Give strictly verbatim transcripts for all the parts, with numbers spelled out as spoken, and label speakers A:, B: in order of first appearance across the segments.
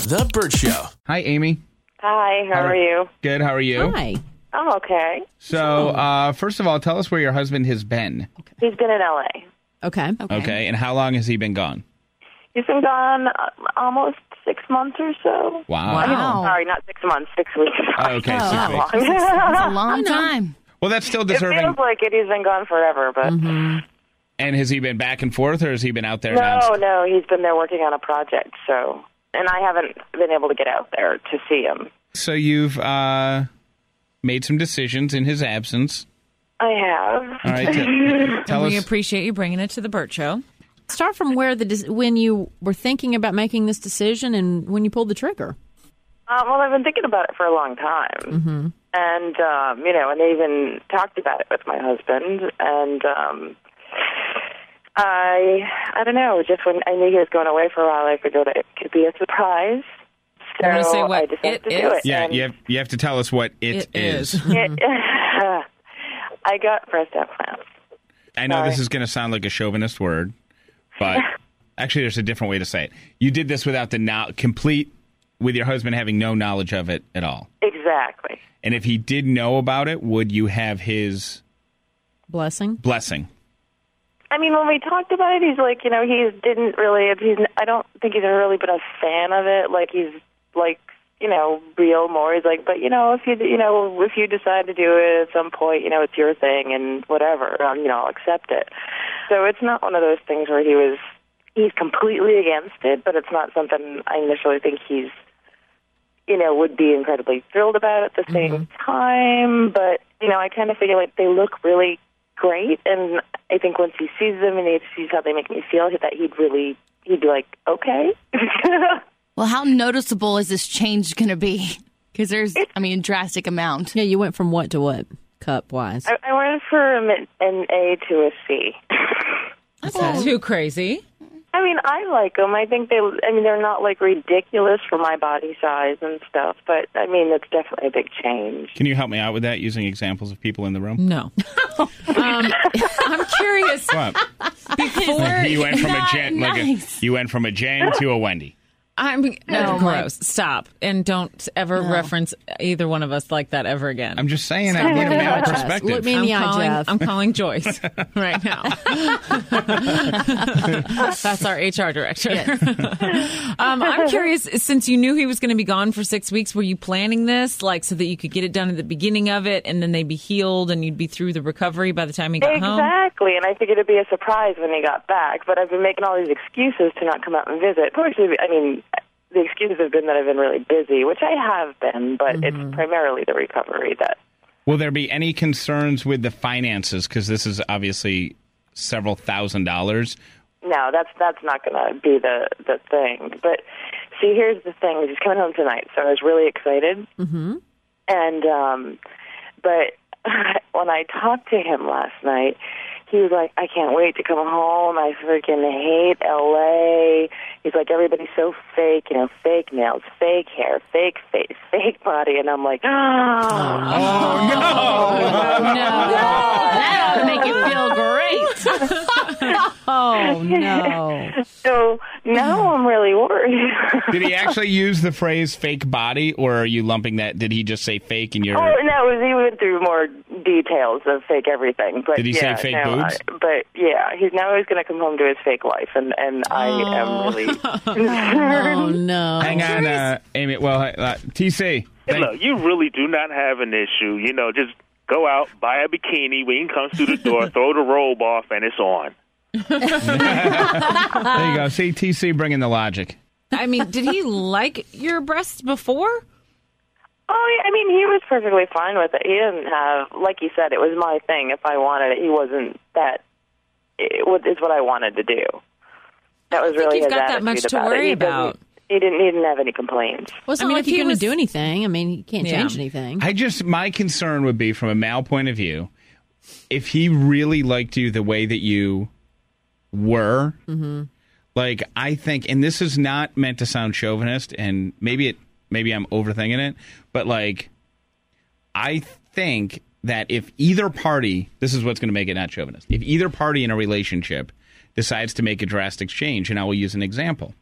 A: The Burt Show.
B: Hi, Amy.
C: Hi, how, how are you?
B: Good, how are you?
D: Hi.
C: I'm okay.
B: So, uh, first of all, tell us where your husband has been.
C: Okay. He's been in L A.
D: Okay.
B: okay. Okay, and how long has he been gone?
C: He's been gone uh, almost six months or so.
B: Wow.
D: Wow.
C: I mean, sorry, not six months, six weeks.
B: Oh, okay,
D: oh,
B: six
D: wow.
B: weeks.
D: That's a long time.
B: Well, that's still
C: It
B: deserving.
C: feels like it. He's been gone forever, but...
D: Mm-hmm.
B: And has he been back and forth, or has he been out there?
C: No,
B: nonstop?
C: no, he's been there working on a project, so... And I haven't been able to get out there to see him.
B: So you've uh, made some decisions in his absence.
C: I have.
B: All right, t- tell
E: we
B: us.
E: appreciate you bringing it to the Burt Show.
D: Start from where the de- when you were thinking about making this decision and when you pulled the trigger.
C: Uh, well, I've been thinking about it for a long time.
D: Mm-hmm.
C: And, um, you know, and I even talked about it with my husband. And um, I, I don't know, just when I knew he was going away for a while, I figured it could be a surprise. So
E: I'm gonna say what
C: I decided
E: it
C: to do
E: is?
C: it.
B: Yeah,
C: and
B: you have, you have to tell us what it,
E: It
B: is.
E: is.
C: it, I got breast implants.
B: I know
C: Sorry.
B: this is going to sound like a chauvinist word, but actually there's a different way to say it. You did this without the no- complete, with your husband having no knowledge of it at all.
C: Exactly.
B: And if he did know about it, would you have his
D: Blessing.
B: blessing?
C: I mean, when we talked about it, he's like, you know, he didn't really, he's, I don't think he's really been a fan of it. Like, he's, like, you know, real more. He's like, but, you know, if you, you know, if you decide to do it at some point, you know, it's your thing and whatever, um, you know, I'll accept it. So it's not one of those things where he was, he's completely against it, but it's not something I initially think he's, you know, would be incredibly thrilled about at the same mm-hmm. time. But, you know, I kind of feel like they look really great, and I think once he sees them and he sees how they make me feel, that he'd really, he'd be like, okay.
F: Well, how noticeable is this change going to be? Because there's, I mean, a drastic amount.
D: Yeah, you went from what to what, cup-wise?
C: I, I went from an A to a C.
E: That's not too crazy.
C: I mean, I like them. I think they, I mean, they're not, like, ridiculous for my body size and stuff, but, I mean, it's definitely a big change.
B: Can you help me out with that using examples of people in the room?
E: No. um, I'm curious.
B: What?
E: Before
B: you went from
F: Not
B: a Jen,
F: nice.
B: like a, you went from a Jen to a Wendy.
E: I'm no,
D: Oh, my-
E: gross. Stop. And don't ever
F: No.
E: reference either one of us like that ever again.
B: I'm just saying, I need a male
D: Look
B: perspective.
D: me in
E: I'm
D: the eye,
E: calling,
D: Jeff.
E: I'm calling Joyce right now. That's our H R director. um, I'm curious, since you knew he was going to be gone for six weeks, were you planning this like so that you could get it done at the beginning of it and then they'd be healed and you'd be through the recovery by the time he got home?
C: Exactly, and I figured it'd be a surprise when he got back, but I've been making all these excuses to not come out and visit. Actually, I mean, the excuses have been that I've been really busy, which I have been, but
D: Mm-hmm.
C: it's primarily the recovery that...
B: Will there be any concerns with the finances? Because this is obviously several thousand dollars.
C: No, that's that's not going to be the, the thing. But, see, here's the thing. He's coming home tonight, so I was really excited.
D: Mm-hmm.
C: And, um, but when I talked to him last night, he was like, I can't wait to come home. I freaking hate L A. He's like, everybody's so fake, you know, fake nails, fake hair, fake face, fake body. And I'm like, oh,
B: Oh, no!
D: Oh, no. That ought to make you feel great. Oh, no.
C: So now I'm really worried.
B: Did he actually use the phrase fake body, or are you lumping that? Did he just say fake and you're...
C: Oh, no, it was, he went through more details of fake everything. But
B: Did he say
C: yeah,
B: fake
C: no,
B: boobs?
C: I, but yeah, he's now he's going to come home to his fake life, and, and I am really concerned.
D: Oh, no.
B: Hang on, uh, Amy. Well, uh, T C.
G: Hey,
B: thank-
G: look, you really do not have an issue. You know, just go out, buy a bikini. When he comes through the door, throw the robe off, and it's on.
B: There you go. See, T C bringing the logic.
E: I mean, did he like your breasts before?
C: Oh, I mean, he was perfectly fine with it. He didn't have, like you said, it was my thing. If I wanted it, he wasn't that. It was what I wanted to do. That was
E: I think
C: really
E: you've
C: his
E: got that
C: attitude
E: much to
C: about it.
E: worry
C: He
E: about.
C: didn't- He didn't. He didn't have any complaints.
D: Well, it's
E: I
D: not
E: mean,
D: like
E: if
D: you're
E: he
D: going to
E: was-
D: do anything. I mean, you can't
E: Yeah.
D: change anything.
B: I just, my concern would be from a male point of view, if he really liked you the way that you were,
D: Mm-hmm.
B: like, I think, and this is not meant to sound chauvinist, and maybe it, maybe I'm overthinking it, but like, I think that if either party, this is what's going to make it not chauvinist, if either party in a relationship decides to make a drastic change, and I will use an example.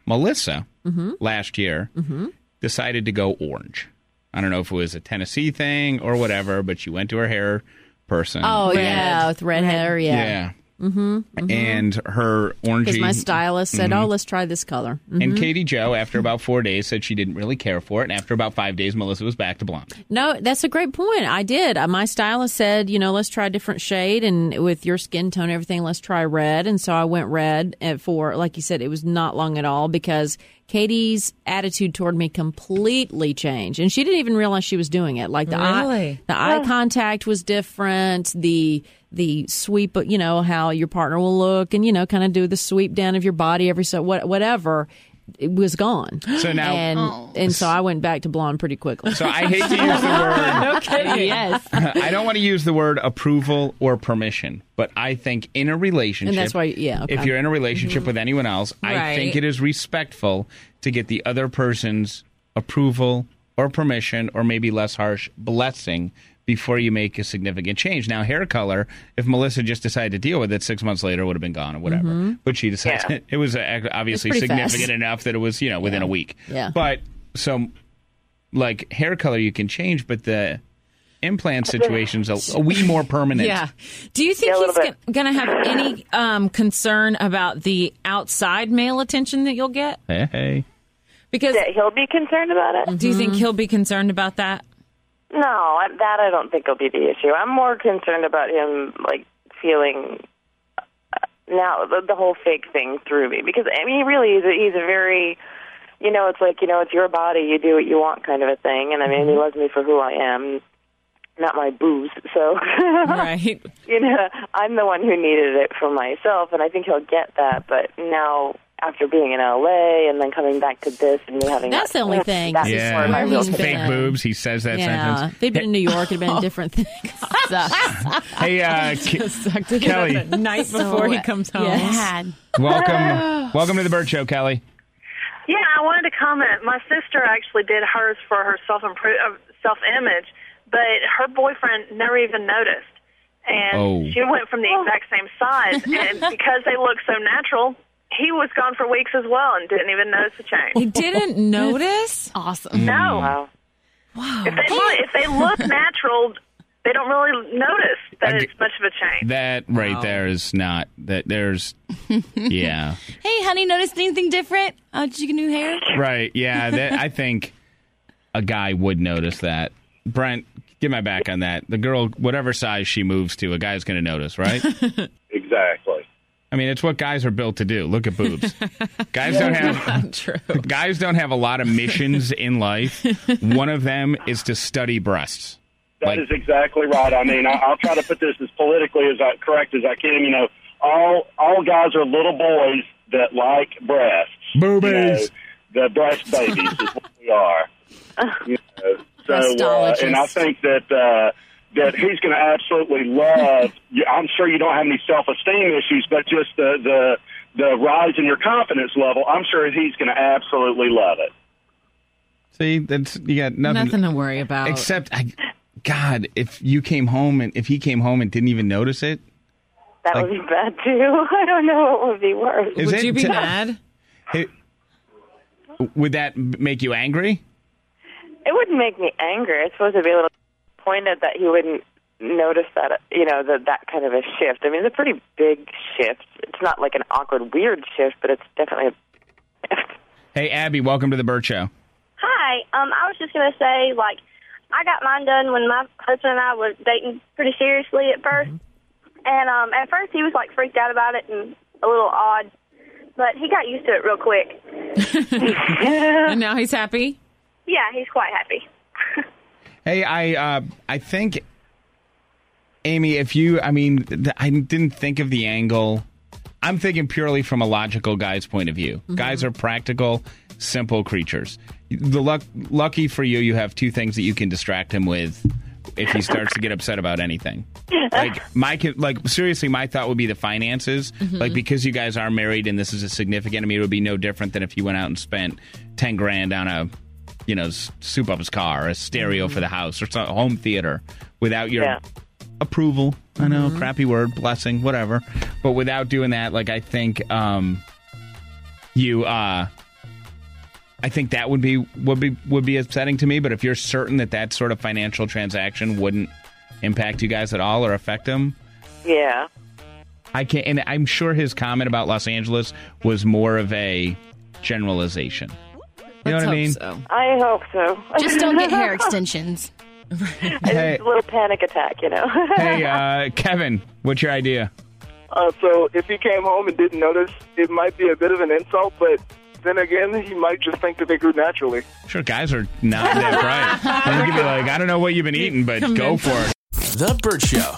B: Melissa
E: Mm-hmm.
B: last year decided to go orange. I don't know if it was a Tennessee thing or whatever, but she went to her hair person.
D: Oh,
E: Red.
D: yeah, with red hair, yeah.
B: yeah. Mm-hmm, and her orangey.
D: Because my stylist said, oh, let's try this color. Mhm.
B: And Katie Jo, after about four days, said she didn't really care for it. And after about five days, Melissa was back to blonde.
D: No, that's a great point. I did. Uh, My stylist said, you know, let's try a different shade. And with your skin tone and everything, let's try red. And so I went red and for, like you said, it was not long at all because Katie's attitude toward me completely changed. And she didn't even realize she was doing it. Like the
E: Really?
D: eye, the eye contact was different. The the sweep, you know, how your partner will look and, you know, kind of do the sweep down of your body every so what whatever. It was gone.
B: So now-
D: and
F: Oh.
D: and so I went back to blonde pretty quickly.
B: So I hate to use the word.
E: Okay.
D: Yes.
B: I don't want to use the word approval or permission, but I think in a relationship,
D: And that's why- yeah, okay.
B: if you're in a relationship with anyone else, I
E: Right.
B: think it is respectful to get the other person's approval or permission or maybe less harsh blessing before you make a significant change. Now, hair color, if Melissa just decided to deal with it, six months later it would have been gone or whatever. But she decided
C: Yeah.
B: it was uh, obviously
D: It's pretty
B: significant
D: fast.
B: enough that it was, you know, within a week.
D: Yeah.
B: But so, like, hair color you can change, but the implant situation's a, a wee more permanent.
E: Yeah. Do you think
C: Yeah, a
E: he's
C: little
E: g- going to have any um, concern about the outside male attention that you'll get?
B: Hey, hey.
E: Because
C: That he'll be concerned about it?
E: do you think he'll be concerned about that?
C: No, I- that I don't think will be the issue. I'm more concerned about him, like, feeling uh, now the, the whole fake thing through me. Because, I mean, he really is a, he's a very, you know, it's like, you know, it's your body, you do what you want kind of a thing. And, I mean, he loves me for who I am, not my booze. So,
E: Right.
C: you know, I'm the one who needed it for myself, and I think he'll get that. But now, after being in L A and then coming back to this and me having
D: That's
C: that,
D: the only thing.
C: That's
B: Yeah.
C: where my
D: Where
C: real
D: he's
C: concern
B: Fake
D: been.
B: boobs. He says that
D: Yeah.
B: sentence.
D: If they'd been in New York, it'd been a different thing. So,
B: Hey, uh, K-
E: Sucked it
B: Kelly.
E: up at night before he comes home.
D: yes.
B: welcome, welcome to the Burt Show, Kelly.
A: Yeah, I wanted to comment. My sister actually did hers for her self impro- uh, self image, but her boyfriend never even noticed. And
B: Oh.
A: she went from the exact same size, and because they look so natural, he was gone for weeks as well and didn't even notice the change.
E: He didn't notice?
F: Awesome.
A: No,
C: Wow.
A: if they look, if they look natural, they don't really notice that
B: I
A: it's much of a change.
B: That right there is not that. There's, yeah,
F: Hey, honey, noticed anything different? Oh, did you get new hair?
B: right, yeah. That, I think a guy would notice that. Brent, get my back on that. The girl, whatever size she moves to, a guy's going to notice, right?
G: Exactly.
B: I mean, it's what guys are built to do. Look at boobs. Guys don't have
E: True.
B: guys don't have a lot of missions in life. One of them is to study breasts.
G: That
B: Like-
G: is exactly right. I mean, I, I'll try to put this as politically as I, correct as I can. You know, all all guys are little boys that like breasts.
B: Boobies.
G: You know, the breast babies is what we are. You know, so, uh, and I think that uh, that he's going to absolutely love. I'm sure you don't have any self-esteem issues, but just the the the rise in your confidence level. I'm sure he's going to absolutely love it.
B: See, that's you got nothing.
E: Nothing to worry about.
B: Except, I, God, if you came home and if he came home and didn't even notice it,
C: That
B: Like-
C: would be bad, too. I don't know what would be worse.
B: is
E: Would
B: it
E: you be
B: t-
E: mad?
B: it- would that make you angry?
C: It wouldn't make me angry. I suppose I'd be a little disappointed that he wouldn't notice that, you know, that that kind of a shift. I mean, it's a pretty big shift. It's not like an awkward, weird shift, but it's definitely a shift.
B: Hey, Abby, welcome to the Burt Show.
H: Hi. Um, I was just going to say, like, I got mine done when my husband and I were dating pretty seriously at first. And um, at first he was, like, freaked out about it and a little odd. But he got used to it real quick.
E: And now he's happy?
H: Yeah, he's quite happy.
B: Hey, I uh, I think, Amy, if you, I mean, th- I didn't think of the angle. I'm thinking purely from a logical guy's point of view.
E: Mm-hmm.
B: Guys are practical, simple creatures. The luck, lucky for you, you have two things that you can distract him with if he starts to get upset about anything. Like my kid, like seriously, my thought would be the finances.
E: Mm-hmm.
B: Like because you guys are married and this is a significant. I mean, it would be no different than if you went out and spent ten grand on a, you know, s- soup up his car, a stereo for the house, or some home theater without your
C: Yeah.
B: approval. I know, crappy word, blessing, whatever. But without doing that, like I think um, you uh, I think that would be would be would be upsetting to me. But if you're certain that that sort of financial transaction wouldn't impact you guys at all or affect him,
C: Yeah.
B: I can't. And I'm sure his comment about Los Angeles was more of a generalization. You know
E: Let's
B: what I
E: hope
B: mean?
E: so.
C: I hope so.
F: Just don't get hair extensions.
B: Hey,
C: It's a little panic attack, you know.
B: hey uh, Kevin, what's your idea?
I: Uh, so if he came home and didn't notice, it might be a bit of an insult, but then again, he might just think that they grew naturally.
B: Sure, guys are not that bright. They're gonna be like, I don't know what you've been eating, but go for it.
J: The Burt Show.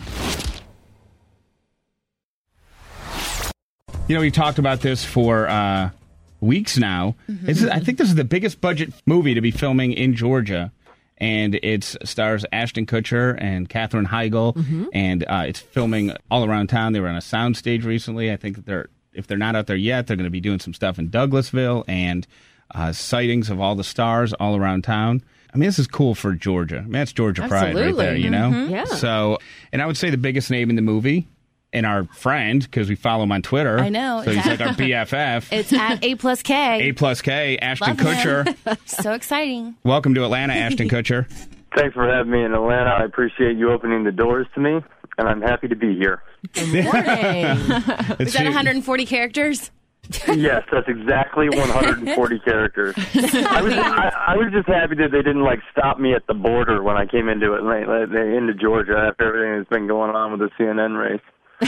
B: You know, we talked about this for uh, weeks now.
F: Mm-hmm.
B: This is, I think this is the biggest budget movie to be filming in Georgia. And it stars Ashton Kutcher and Katherine Heigl.
F: Mm-hmm.
B: And uh, it's filming all around town. They were on a soundstage recently. I think that they're, if they're not out there yet, they're going to be doing some stuff in Douglasville and uh, sightings of all the stars all around town. I mean, this is cool for Georgia. I mean, that's Georgia pride right
D: Absolutely.
B: there, you know?
D: Mhm. Yeah.
B: So, and I would say the biggest name in the movie, and our friend, because we follow him on Twitter.
F: I know.
B: So he's like our B F F.
F: It's at A plus K.
B: A plus K, Ashton
F: Love
B: Kutcher.
F: him. So exciting.
B: Welcome to Atlanta, Ashton Kutcher.
K: Thanks for having me in Atlanta. I appreciate you opening the doors to me, and I'm happy to be here.
F: Good morning. Was that one hundred forty characters?
K: Yes, that's exactly one hundred forty characters. I was, I, I was just happy that they didn't like stop me at the border when I came into Atlanta, into Georgia after everything that's been going on with the C N N race.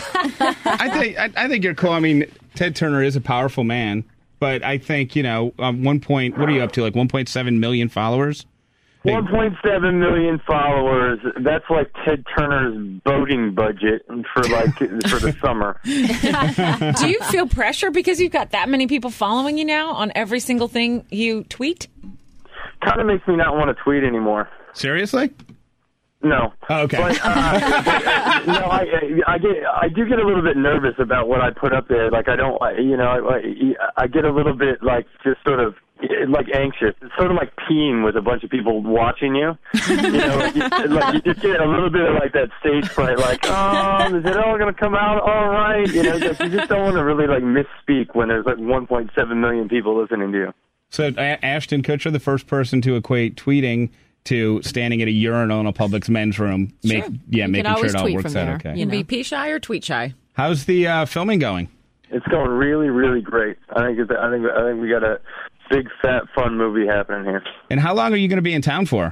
B: I think I, I think you're cool. I mean, Ted Turner is a powerful man, but I think you know, um, one point. What are you up to? Like one point seven million followers.
K: one point seven million followers. That's like Ted Turner's boating budget for like for the summer.
E: Do you feel pressure because you've got that many people following you now on every single thing you tweet?
K: Kind of makes me not want to tweet anymore.
B: Seriously?
K: No.
B: Oh, okay.
K: But, uh, but, uh, no, I, I get, I do get a little bit nervous about what I put up there. Like I don't, you know, I, I get a little bit like just sort of like anxious. It's sort of like peeing with a bunch of people watching you. You know, like you, like you just get a little bit of like that stage fright. Like, oh, is it all going to come out all right? You know, like you just don't want to really like misspeak when there's like one point seven million people listening to you.
B: So a- Ashton Kutcher, the first person to equate tweeting to standing at a urinal in a Publix men's room, make
E: Sure.
B: yeah,
D: You
B: making
D: can
B: sure
D: always
B: it all
D: tweet
B: works
D: from
B: out
D: there.
B: okay.
E: You can be pee shy or tweet shy.
B: How's the uh, filming going?
K: It's going really, really great. I think it's, I think I think we got a big, fat, fun movie happening here.
B: And how long are you going to be in town for?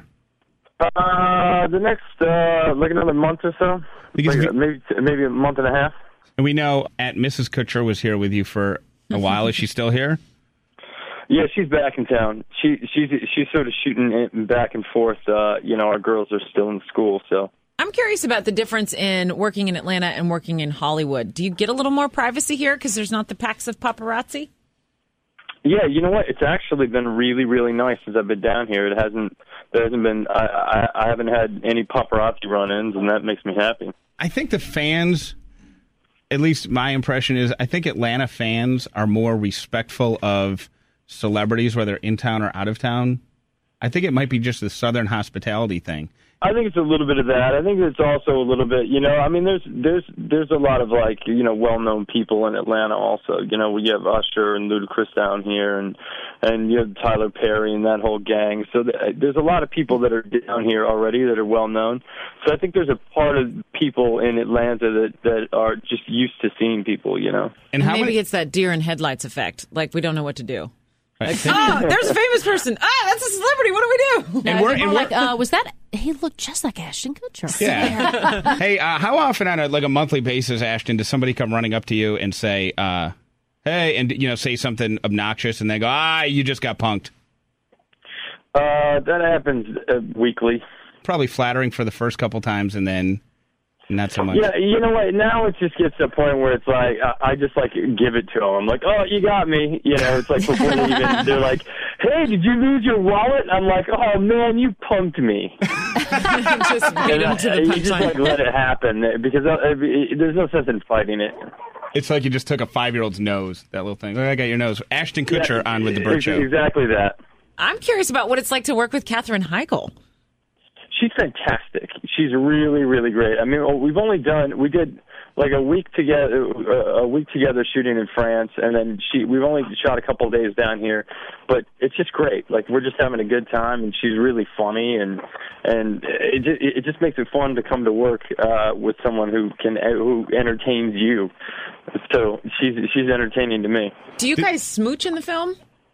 K: Uh, the next uh, like another month or so.
B: Because
K: Like,
B: we-
K: maybe maybe a month and a half.
B: And we know at Missus Kutcher was here with you for a while. Is she still here?
K: Yeah, she's back in town. She she's she's sort of shooting it back and forth. Uh, you know, our girls are still in school, so.
E: I'm curious about the difference in working in Atlanta and working in Hollywood. Do you get a little more privacy here because there's not the packs of paparazzi?
K: Yeah, you know what? It's actually been really, really nice since I've been down here. It hasn't, there hasn't been, I, I, I haven't had any paparazzi run-ins, and that makes me happy.
B: I think the fans, at least my impression is, I think Atlanta fans are more respectful of celebrities, whether in town or out of town. I think it might be just the Southern hospitality thing.
K: I think it's a little bit of that. I think it's also a little bit, you know, I mean, there's there's there's a lot of like, you know, well-known people in Atlanta also. You know, we have Usher and Ludacris down here, and and you have Tyler Perry and that whole gang. So th- there's a lot of people that are down here already that are well-known. So I think there's a part of people in Atlanta that, that are just used to seeing people, you know.
B: And how
E: Maybe
B: many?
E: it's that deer in headlights effect. Like we don't know what to do.
B: I
E: Like,
B: think-
E: oh, there's a famous person. Ah, that's a celebrity. What do we do?
B: and we're, and
D: People are
B: we're
D: like, uh, was that? He looked just like Ashton Kutcher.
B: yeah. Hey, uh, how often on a like a monthly basis, Ashton, does somebody come running up to you and say, uh, "Hey," and you know, say something obnoxious, and they go, "Ah, you just got punked."
K: Uh, that happens uh, weekly.
B: Probably flattering for the first couple times, and then not so much.
K: Yeah, you know what? Now it just gets to a point where it's like I, I just like give it to them. I'm like, oh, you got me. You know, it's like before they even they're like, hey, did you lose your wallet? I'm like, oh man, you punked me.
E: Just beat him to the
K: you just like
E: punchline.
K: let it happen because uh, it, there's no sense in fighting it.
B: It's like you just took a five-year-old's nose. That little thing. Oh, I got your nose. Ashton Kutcher
K: Yeah,
B: on with the Burt
K: ex-
B: Show.
K: Exactly that.
E: I'm curious about what it's like to work with Katherine Heigl.
K: She's fantastic. She's really, really great. I mean, we've only done, we did like a week together, a week together shooting in France, and then she. We've only shot a couple of days down here, but it's just great. Like we're just having a good time, and she's really funny, and and it just, it just makes it fun to come to work uh, with someone who can who entertains you. So she's she's entertaining to me.
E: Do you guys smooch in the film?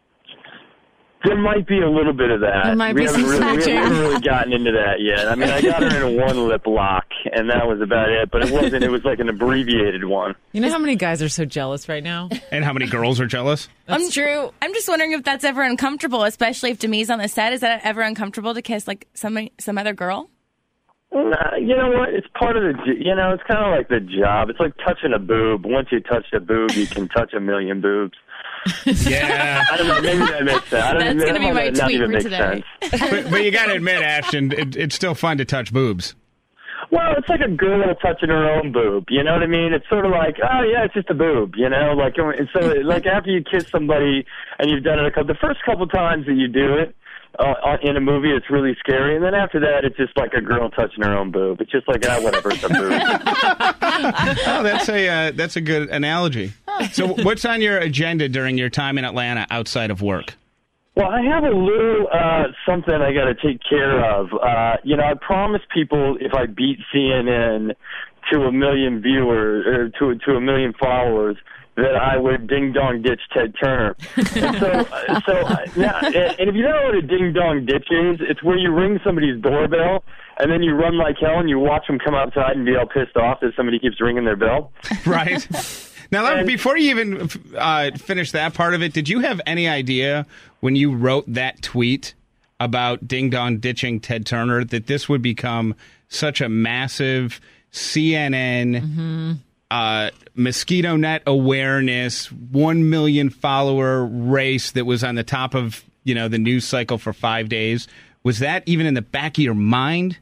K: There might be a little bit of that.
E: There might
K: we
E: be
K: haven't
E: some
K: really, we
E: smooching.
K: haven't really gotten into that yet. I mean, I got her in a one lip lock, and that was about it. But it wasn't. It was like an abbreviated one.
E: You know how many guys are so jealous right now?
B: And how many girls are jealous?
F: That's I'm, true. I'm just wondering if that's ever uncomfortable, especially if Demi's on the set. Is that ever uncomfortable to kiss like some some other girl?
K: Nah, you know what? It's part of the. You know, it's kind of like the job. It's like touching a boob. Once you touch a boob, you can touch a million boobs.
B: Yeah.
K: I don't know. Maybe that makes sense. I don't
F: That's going to be my
K: that
F: tweet
K: even
F: for
K: makes
F: today.
K: sense.
B: but, but you got to admit, Ashton, it, it's still fun to touch boobs.
K: Well, it's like a girl touching her own boob. You know what I mean? It's sort of like, oh yeah, it's just a boob. You know, like and so like after you kiss somebody and you've done it a couple, the first couple times that you do it uh, in a movie, it's really scary, and then after that, it's just like a girl touching her own boob. It's just like ah, whatever, it's a boob.
B: Oh, that's a uh, that's a good analogy. So, what's on your agenda during your time in Atlanta outside of work?
K: Well, I have a little uh, something I got to take care of. Uh, you know, I promised people if I beat C N N to a million viewers or to to a million followers that I would ding dong ditch Ted Turner. And so, so now, and if you don't know what a ding dong ditch is, it's where you ring somebody's doorbell and then you run like hell and you watch them come outside and be all pissed off that somebody keeps ringing their bell.
B: Right. Now, and, before you even uh, finish that part of it, did you have any idea when you wrote that tweet about ding dong ditching Ted Turner that this would become such a massive C N N mm-hmm. uh, mosquito net awareness, one million follower race that was on the top of, you know, the news cycle for five days? Was that even in the back of your mind?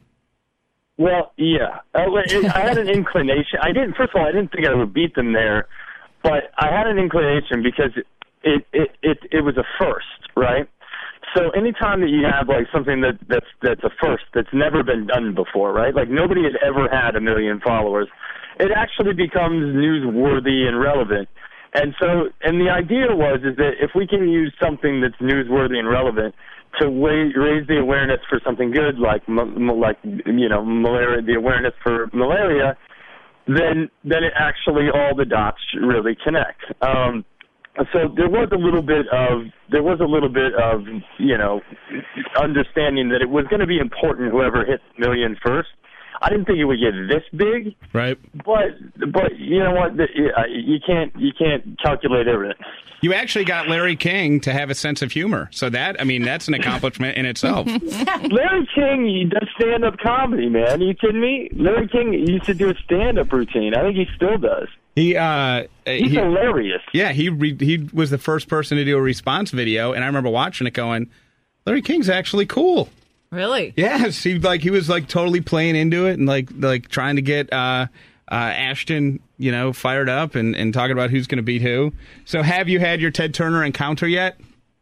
K: Well, yeah. I, I had an inclination. I didn't. First of all, I didn't think I would beat them there, but I had an inclination because it it it, it was a first, right? So anytime that you have like something that that's that's a first that's never been done before, right? Like nobody has ever had a million followers. It actually becomes newsworthy and relevant. And so, and the idea was is that if we can use something that's newsworthy and relevant to raise the awareness for something good, like like you know malaria, the awareness for malaria, then then it actually all the dots really connect. Um, so there was a little bit of there was a little bit of you know understanding that it was going to be important whoever hit the million first. I didn't think it would get this big,
B: right?
K: But but you know what? You can't you can't calculate everything.
B: You actually got Larry King to have a sense of humor, so that I mean that's an accomplishment in itself.
K: Larry King he does stand up comedy, man. Are you kidding me? Larry King used to do a stand up routine. I think he still does.
B: He uh,
K: he's
B: he,
K: hilarious.
B: Yeah, he re- he was the first person to do a response video, and I remember watching it, going, Larry King's actually cool.
E: Really?
B: Yes, he like he was like totally playing into it and like like trying to get uh, uh, Ashton, you know, fired up and, and talking about who's going to beat who. So, have you had your Ted Turner encounter yet?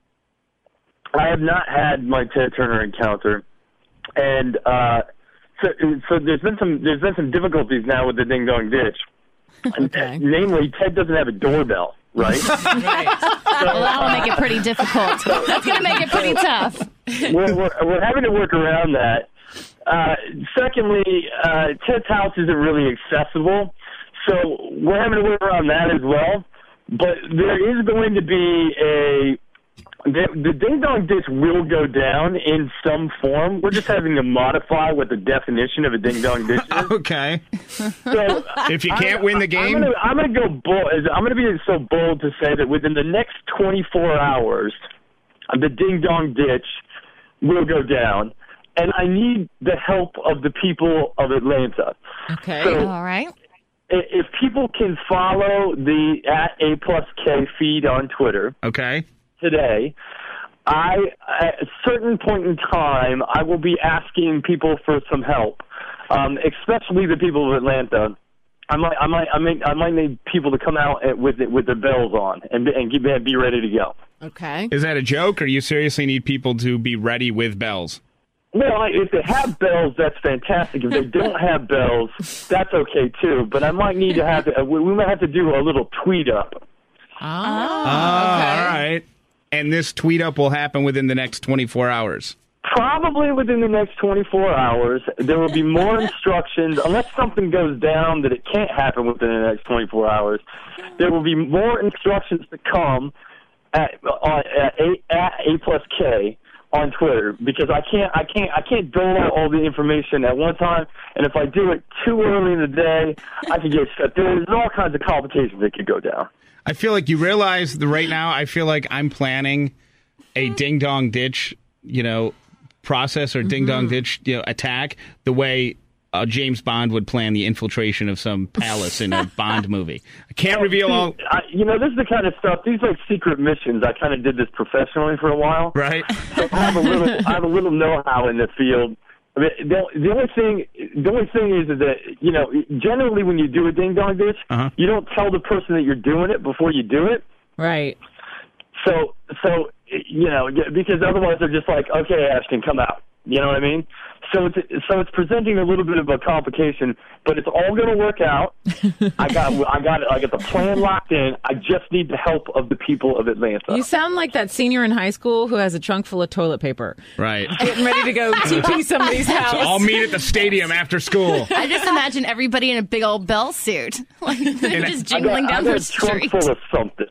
K: I have not had my Ted Turner encounter, and uh, so so there's been some there's been some difficulties now with the ding dong ditch.
F: Okay.
K: Namely, Ted doesn't have a doorbell. Right?
F: Right. So, well, that will make it pretty difficult. That's going to make it pretty tough.
K: We're, we're, we're having to work around that. Uh, secondly, uh, Ted's house isn't really accessible, so we're having to work around that as well. But there is going to be a... The, the ding dong ditch will go down in some form. We're just having to modify what the definition of a ding dong ditch is.
B: Okay.
K: So
B: if you can't
K: I'm,
B: win the game,
K: I'm going to go bold. I'm going to be so bold to say that within the next twenty-four hours, the ding dong ditch will go down, and I need the help of the people of Atlanta.
E: Okay.
K: So,
F: all right.
K: If people can follow the at A plus K feed on Twitter.
B: Okay.
K: Today, I at a certain point in time, I will be asking people for some help, um, especially the people of Atlanta. I might, I might, I might, I might need people to come out with with their bells on and and get, be ready to go.
E: Okay.
B: Is that a joke, or you seriously need people to be ready with bells?
K: Well, I, if they have bells, that's fantastic. If they don't have bells, that's okay too. But I might need to have to, we we might have to do a little tweet up.
E: Oh,
B: Oh,
E: okay.
B: all right. And this tweet up will happen within the next twenty-four hours.
K: Probably within the next twenty-four hours. There will be more instructions, unless something goes down that it can't happen within the next twenty-four hours. There will be more instructions to come at on, at, a, at A plus K on Twitter, because I can't I can't I can't dole out all the information at one time, and if I do it too early in the day, I could get shut. There's all kinds of complications that could go down.
B: I feel like you realize that right now, I feel like I'm planning a ding dong ditch, you know, process or ding dong ditch, you know, attack the way uh, James Bond would plan the infiltration of some palace in a Bond movie. I can't reveal all.
K: I, you know, this is the kind of stuff. These like secret missions. I kind of did this professionally for a while,
B: right?
K: So I have a little, I have a little know-how in the field. I mean, the, the only thing, the only thing is, is that you know, generally when you do a ding dong ditch,
B: uh-huh.
K: you don't tell the person that you're doing it before you do it.
E: Right.
K: So, so you know, because otherwise they're just like, okay, Ashton, come out. You know what I mean? So it's so it's presenting a little bit of a complication, but it's all going to work out. I got I got it. I got the plan locked in. I just need the help of the people of Atlanta.
E: You sound like that senior in high school who has a trunk full of toilet paper.
B: Right.
E: Getting ready to go T P somebody's house.
B: So I'll meet at the stadium after school.
F: I just imagine everybody in a big old bell suit, like they're just jingling
K: I got,
F: down
K: I got
F: the
K: a trunk
F: street.
K: full of something.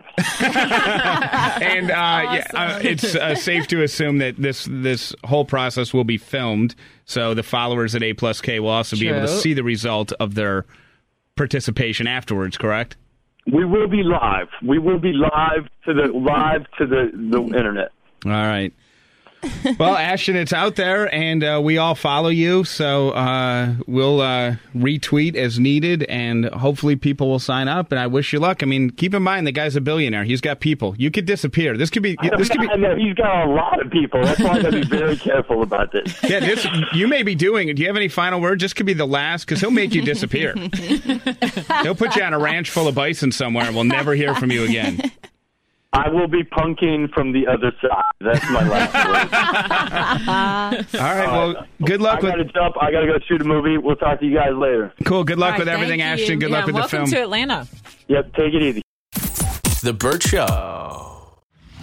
B: And uh, yeah, uh, it's uh, safe to assume that this this whole process will be filmed, so the followers at A plus K will also be able to
E: True.
B: see the result of their participation afterwards. Correct?
K: We will be live. We will be live to the live to the, the internet.
B: All right. Well, Ashton, it's out there, and uh, we all follow you, so uh, we'll uh, retweet as needed, and hopefully people will sign up, and I wish you luck. I mean, keep in mind, the guy's a billionaire. He's got people. You could disappear. This could be... This could be
K: I know, he's got a lot of people. That's why I got to be very careful about this.
B: yeah, this you may be doing... Do you have any final word? This could be the last, because he'll make you disappear. He'll put you on a ranch full of bison somewhere, and we'll never hear from you again.
K: I will be punking from the other side. That's my last word.
B: All right, well, good luck
K: I
B: with...
K: got to jump. I got to go shoot a movie. We'll talk to you guys later.
B: Cool. Good luck
E: All right,
B: with everything,
E: thank
B: Ashton.
E: you.
B: Good
E: yeah,
B: luck with the
E: welcome
B: film.
E: to Atlanta.
K: Yep, take it easy.
J: The Burt Show.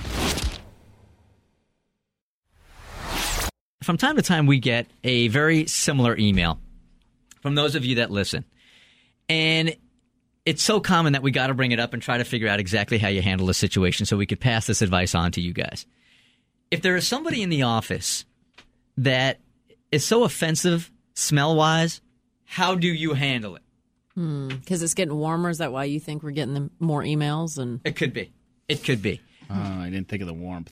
L: From time to time, we get a very similar email from those of you that listen. And it's so common that we got to bring it up and try to figure out exactly how you handle the situation so we could pass this advice on to you guys. If there is somebody in the office that is so offensive smell-wise, how do you handle it?
D: Because it's getting warmer. Is that why you think we're getting the more emails? And
L: It could be. It could be.
B: Oh, I didn't think of the warmth.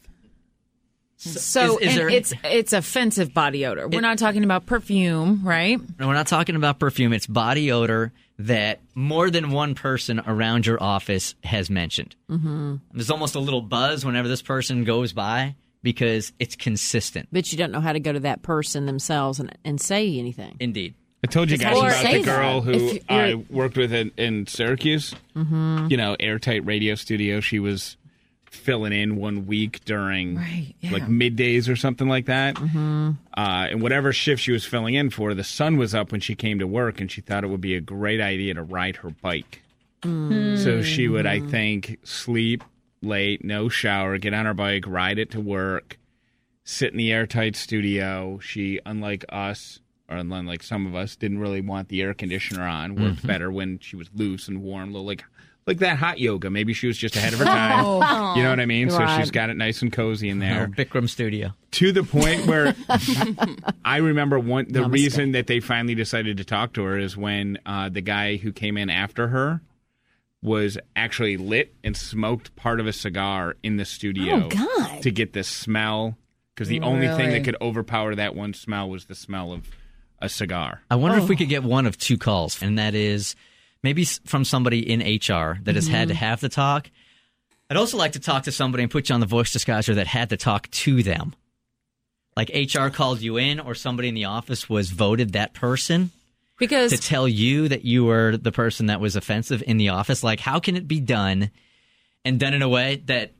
E: So
L: is- is
E: and
L: there-
E: it's it's offensive body odor. We're
L: It-
E: not talking about perfume, right?
L: No, we're not talking about perfume. It's body odor that more than one person around your office has mentioned.
D: Mhm.
L: There's almost a little buzz whenever this person goes by because it's consistent.
D: but you don't know how to go to that person themselves and, and say anything.
L: Indeed.
B: I told you
D: Just
B: guys
D: how do you
B: about
D: say
B: the girl
D: that?
B: who
D: If you're-
B: I worked with in, in Syracuse.
D: Mhm.
B: You know, airtight radio studio. She was filling in one week during
E: Right, yeah.
B: like middays or something like that.
D: Mm-hmm.
B: Uh, and whatever shift she was filling in for, the sun was up when she came to work, and she thought it would be a great idea to ride her bike.
D: Mm.
B: So she would, I think, sleep late, no shower, get on her bike, ride it to work, sit in the airtight studio. She, unlike us, or unlike some of us, didn't really want the air conditioner on. Worked
L: Mm-hmm.
B: better when she was loose and warm, little like like that hot yoga. Maybe she was just ahead of her time.
L: Oh.
B: You know what I mean? So
L: Right.
B: she's got it nice and cozy in there.
L: Our Bikram studio.
B: To the point where I remember one the
L: Namaste.
B: reason that they finally decided to talk to her is when uh, the guy who came in after her was actually lit and smoked part of a cigar in the studio
D: Oh, God.
B: to get the smell, because the only thing
L: Really?
B: that could overpower that one smell was the smell of a cigar.
L: I wonder
D: Oh.
L: if we could get one of two calls, and that is maybe s- from somebody in H R that has had to
D: Mhm.
L: have the talk. I'd also like to talk to somebody and put you on the voice disguiser that had to talk to them. Like H R called you in, or somebody in the office was voted that person
E: Because
L: to tell you that you were the person that was offensive in the office. Like, how can it be done and done in a way that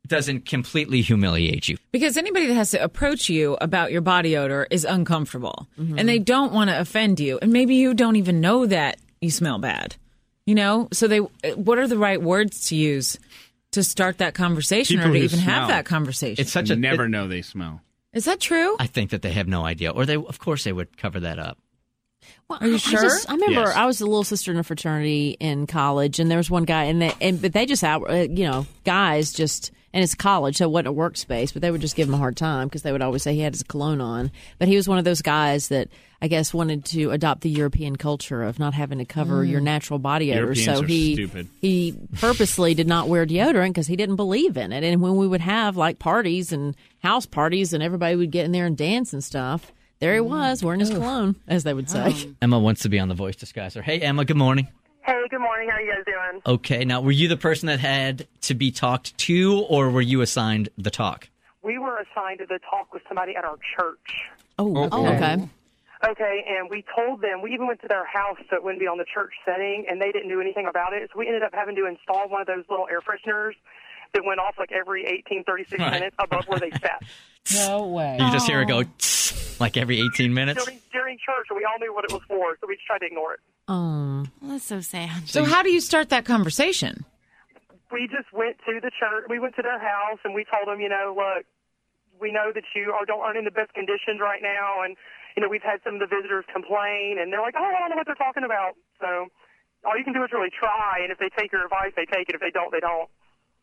L: doesn't completely humiliate you.
E: Because anybody that has to approach you about your body odor is uncomfortable. Mm-hmm. And they don't want to offend you. And maybe you don't even know that you smell bad. You know? So they, what are the right words to use to start that conversation
B: People
E: or to
B: who
E: even
B: smell.
E: have that conversation?
L: It's such a
B: never
L: it,
B: know they smell.
E: Is that true?
L: I think that they have no idea. Or they, of course, they would cover that up.
D: Well,
E: Are you
D: I,
E: sure?
D: I, just, I remember
B: Yes.
D: I was a little sister in a fraternity in college, and there was one guy, and they, and but they just out, uh, you know, guys just, and it's college, so it wasn't a workspace, but they would just give him a hard time because they would always say he had his cologne on. But he was one of those guys that I guess wanted to adopt the European culture of not having to cover
E: Mm.
D: your natural body odor.
B: Europeans
D: So
B: are
D: he
B: stupid.
D: he purposely did not wear deodorant because he didn't believe in it. And when we would have like parties and house parties, and everybody would get in there and dance and stuff, there he was wearing his cologne, as they would say.
L: Emma wants to be on the voice disguiser. Hey, Emma, good morning.
M: Hey, good morning. How you guys doing?
L: Okay, now, were you the person that had to be talked to, or were you assigned the talk?
M: We were assigned to the talk with somebody at our church.
D: Oh,
B: Oh,
D: oh, okay.
M: Okay, and we told them, we even went to their house so it wouldn't be on the church setting, and they didn't do anything about it. So we ended up having to install one of those little air fresheners that went off like every eighteen, thirty-six
L: Right.
M: minutes above where they sat.
E: No way.
L: You just hear it go tss, like every eighteen minutes?
M: During, during church, and we all knew what it was for, so we just tried to ignore it.
D: Oh,
F: Well, that's so sad.
E: So how do you start that conversation?
M: We just went to the church. We went to their house, and we told them, you know, look, we know that you are, don't, aren't in the best conditions right now, and, you know, we've had some of the visitors complain, and they're like, oh, I don't know what they're talking about. So all you can do is really try, and if they take your advice, they take it. If they don't, they don't.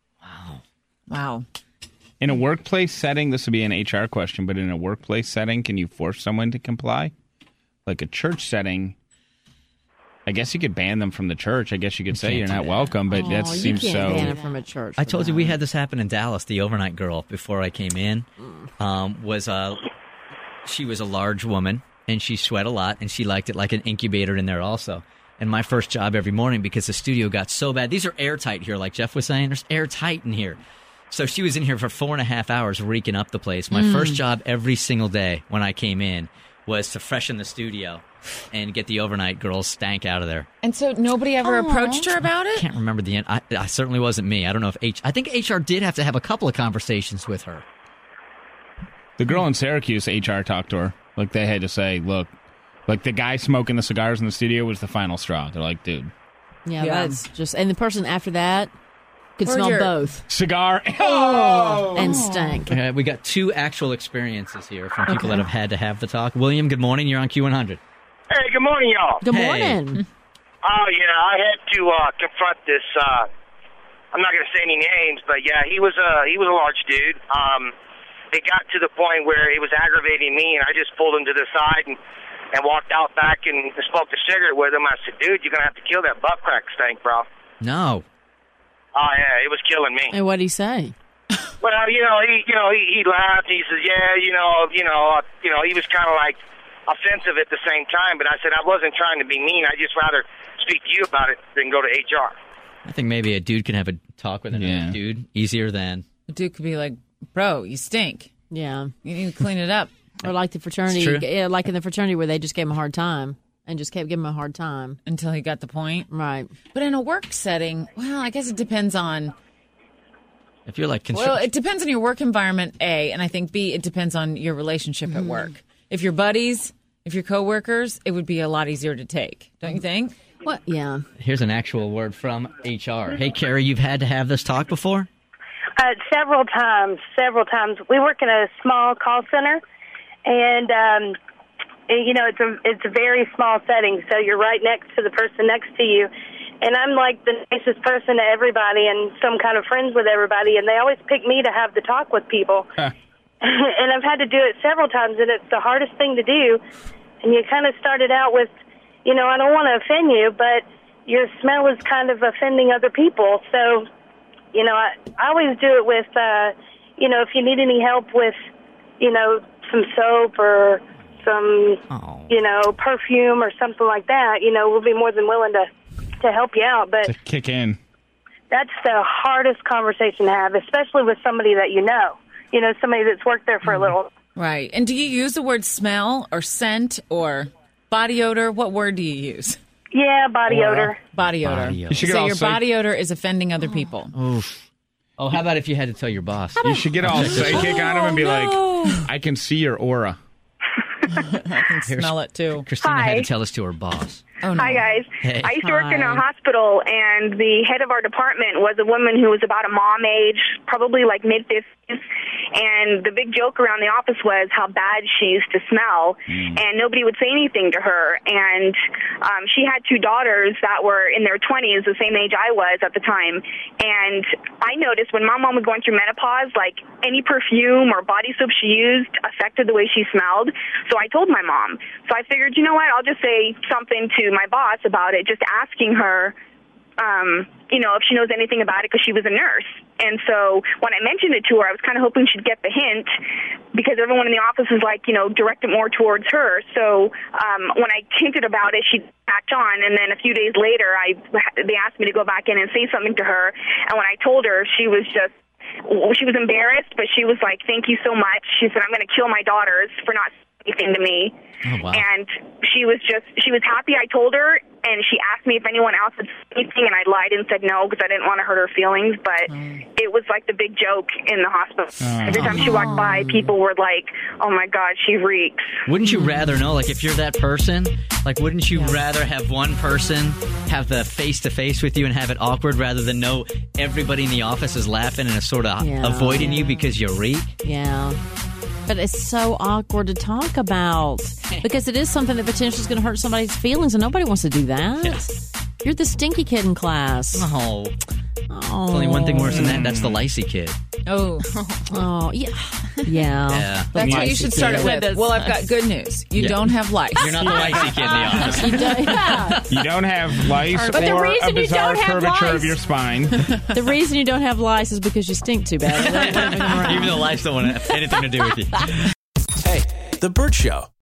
E: Wow.
B: In a workplace setting, this would be an H R question, but in a workplace setting, can you force someone to comply? Like a church setting, I guess you could ban them from the church. I guess you could say
L: can't
B: you're
L: do
B: not
L: that.
B: welcome, but
D: Oh,
B: that
D: you
B: seems
D: can't
B: so.
D: ban it from a church.
L: I
D: for
L: told you
D: that.
L: we had this happen in Dallas. The overnight girl, before I came in, um, was a, she was a large woman, and she sweat a lot, and she liked it like an incubator in there also. And my first job every morning, because the studio got so bad, these are airtight here, like Jeff was saying, there's airtight in here. So she was in here for four and a half hours reeking up the place. My
E: Mm.
L: first job every single day when I came in was to freshen the studio and get the overnight girls stank out of there.
E: And so nobody ever approached her about
L: I
E: it?
L: can't remember the end. I, I certainly wasn't me. I don't know if H. I think H R did have to have a couple of conversations with her.
B: The girl in Syracuse, H R talked to her. Like, they had to say, look, like the guy smoking the cigars in the studio was the final straw. They're like, dude.
D: Yeah,
E: Yeah.
D: that's just, and the person after that could
E: Or
D: smell
E: your-
D: both
B: Cigar. Oh!
D: and stank.
L: Okay, we got two actual experiences here from people that have had to have the talk. William, good morning. You're on Q one hundred.
N: Hey, good morning, y'all.
D: Good
L: Hey.
D: morning.
N: Oh, yeah, I had to uh, confront this. Uh, I'm not going to say any names, but yeah, he was a he was a large dude. Um, it got to the point where it was aggravating me, and I just pulled him to the side and, and walked out back and smoked a cigarette with him. I said, "Dude, you're going to have to kill that butt crack stank, bro."
L: No.
N: Oh yeah, it was killing me.
D: And what did he say?
N: Well, you know, he you know he, he laughed. He says, "Yeah, you know, you know, uh, you know." He was kind of like offensive at the same time, but I said I wasn't trying to be mean. I just rather speak to you about it than go to H R.
L: I think maybe a dude can have a talk with another
B: Yeah.
L: dude easier than.
E: The dude could be like, bro, you stink.
D: Yeah.
E: You need to clean it up.
D: Or like the fraternity,
L: It's true.
D: yeah, like in the fraternity where they just gave him a hard time and just kept giving him a hard time.
E: Until he got the point.
D: Right.
E: But in a work setting, well, I guess it depends on.
L: If you're like
E: Well, it depends on your work environment, A, and I think B, it depends on your relationship at work. If you're buddies, if you're coworkers, it would be a lot easier to take, don't you think?
D: What? Yeah.
L: Here's an actual word from H R. Hey, Carrie, you've had to have this talk before?
O: Uh, several times, several times. We work in a small call center, and um, you know it's a it's a very small setting. So you're right next to the person next to you, and I'm like the nicest person to everybody, and some kind of friends with everybody, and they always pick me to have the talk with people. And I've had to do it several times, and it's the hardest thing to do. And you kind of started out with, you know, I don't want to offend you, but your smell is kind of offending other people. So, you know, I, I always do it with, uh, you know, if you need any help with, you know, some soap or some,
L: oh.
O: you know, perfume or something like that, you know, we'll be more than willing to, to help you out. But
B: To kick in.
O: that's the hardest conversation to have, especially with somebody that you know, you know, somebody that's worked there for a little.
E: Right. And do you use the word smell or scent or body odor? What word do you use?
O: Yeah, body odor.
E: Body odor.
L: Body odor.
B: You should
E: So
B: also
E: your
B: say-
E: body odor is offending other people.
L: Oof. Oh, how about if you had to tell your boss?
B: You should get all psychic on him and be
E: no.
B: like, I can see your aura.
E: I can smell it too.
L: Christina
P: Hi.
L: had to tell us to her boss.
E: Oh, no.
P: Hi, guys.
L: Hey.
P: I used to work in
E: Hi.
P: a hospital, and the head of our department was a woman who was about a mom age, probably like mid-fifties. And the big joke around the office was how bad she used to smell, mm. and nobody would say anything to her. And um, she had two daughters that were in their twenties, the same age I was at the time. And I noticed when my mom was going through menopause, like any perfume or body soap she used affected the way she smelled. So I told my mom. So I figured, you know what, I'll just say something to my boss about it, just asking her, um, you know, if she knows anything about it, because she was a nurse. And so when I mentioned it to her, I was kind of hoping she'd get the hint, because everyone in the office was like, you know, direct it more towards her. So um, when I hinted about it, she backed on. And then a few days later, I they asked me to go back in and say something to her. And when I told her, she was just, she was embarrassed, but she was like, thank you so much. She said, I'm going to kill my daughters for not saying anything to me.
L: Oh, wow.
P: And she was just, she was happy I told her, and she asked me if anyone else had said anything, and I lied and said no because I didn't want to hurt her feelings, but mm. it was like the big joke in the hospital. Oh. Every time she walked by, people were like, oh my God, she reeks.
L: Wouldn't you rather know, like if you're that person, like wouldn't you yeah. rather have one person have the face-to-face with you and have it awkward rather than know everybody in the office is laughing and is sort of
D: yeah.
L: avoiding you because you reek?
D: Yeah. But it's so awkward to talk about because it is something that potentially is going to hurt somebody's feelings, and nobody wants to do that.
L: Yes.
D: You're the stinky kid in class.
L: Oh.
D: Oh.
L: There's only one thing worse than that. That's the Lacey kid.
E: Oh.
D: Oh, yeah. Yeah.
L: yeah.
E: That's what you should start it with. Well, I've got good news. You
L: yeah.
E: don't have lice.
L: You're not the Lacey kid in the office.
D: You don't, yeah.
B: You don't have lice
D: but
B: or a
D: you
B: bizarre
D: don't have
B: curvature
D: lice.
B: of your spine.
D: The reason you don't have lice is because you stink too bad.
L: Even though lice don't want anything to do with you.
J: Hey, The Bert Show.